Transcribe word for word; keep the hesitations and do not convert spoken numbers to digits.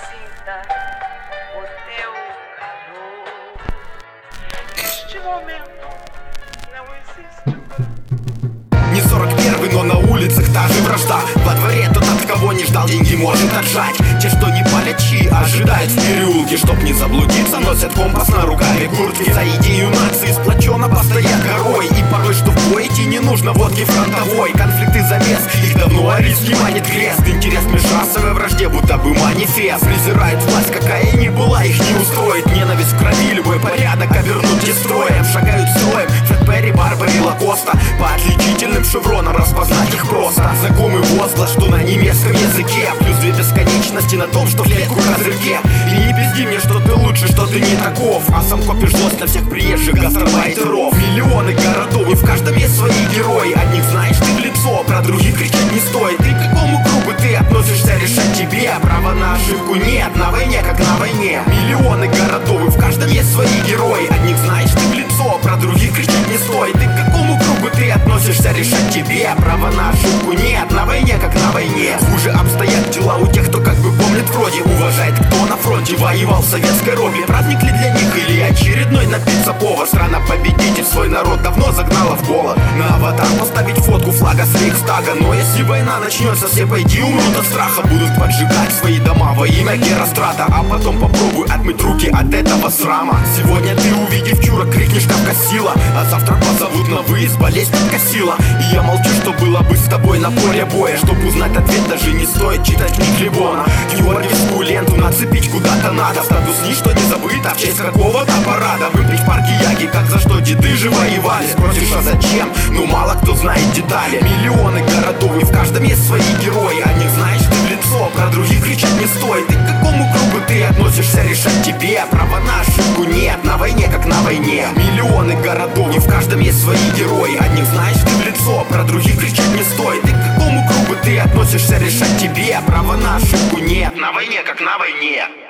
sinta o teu calor. Este momento não existe. Не сорок первый, но на улицах та же вражда. Во дворе тот, от кого не ждал, деньги может отжать. Те, что не палячи, ожидают в переулке. Чтоб не заблудиться, носят компас на рукаве куртки. За идею нации сплоченно постоят горой. И порой, что в бой идти не нужно водки фронтовой. Конфликты замес, их давно арест манит крест. Интерес межрасовой вражде, будто бы манифест. Презирают власть, какая и не была, их не устроит. Ненависть в крови, любой порядок обернут дестроем. Шагают строем, Фред Перри, Барбари, Лакоста. По отличительным шевронам распознать их просто. Знакомый возглас, что на немецком языке. Плюс две бесконечности на том, что в клетку к разрывке. И не пизди мне, что ты лучше, что ты не таков. А сам копишь злость на всех приезжих гастарбайтеров. Миллионы городов, и в каждом есть свои герои. Одних знаешь ты в лицо, про других кричать не стоит. И к какому кругу ты относишься, решать тебе. Права на ошибку нет, на войне как на войне. Миллионы городов, и в каждом есть свои герои. Одних знаешь ты в лицо, про других кричать не стоит. И к какому кругу ты относишься, решать тебе. Права на ошибку нет, на войне как на войне. Хуже обстоят дела у тех, кто как бы помнит вроде. Уважает, кто на фронте воевал в советской робе. Праздник ли для них или очередной напиться повод? Страна-победитель свой народ давно загнала в голод. На аватар поставить фотку флага с Рейхстага. Но если война начнется, все пойди умрут от страха. Будут поджигать свои дома во имя Герострата. А потом попробуй отмыть руки от этого срама. Сегодня ты, увидев чурок, крикнешь «Кавказила», а завтра позовут на выезд, болезнь подкосила. И я молчу, что было бы с тобой на поле боя. Чтоб узнать ответ, даже не стоит читать книг Лебона. Георгиевскую ленту нацепить куда-то надо. Статус ничто не забыто, в честь какого-то парада. Выпить в парке Яги, как за что деды же воевали. Спросишь, а зачем? Ну мало кто знает детали. Миллионы городов, и в каждом есть свои герои. Одних знаешь ты в лицо, про других кричать не стоит. И к какому кругу ты относишься, решать тебе. Права на ошибку нет, на войне как на войне. Миллионы городов, и в каждом есть свои герои. Одних знаешь ты в лицо, про других кричать не стоит. И к какому кругу ты относишься, решать тебе. Права на ошибку нет, на войне как на войне.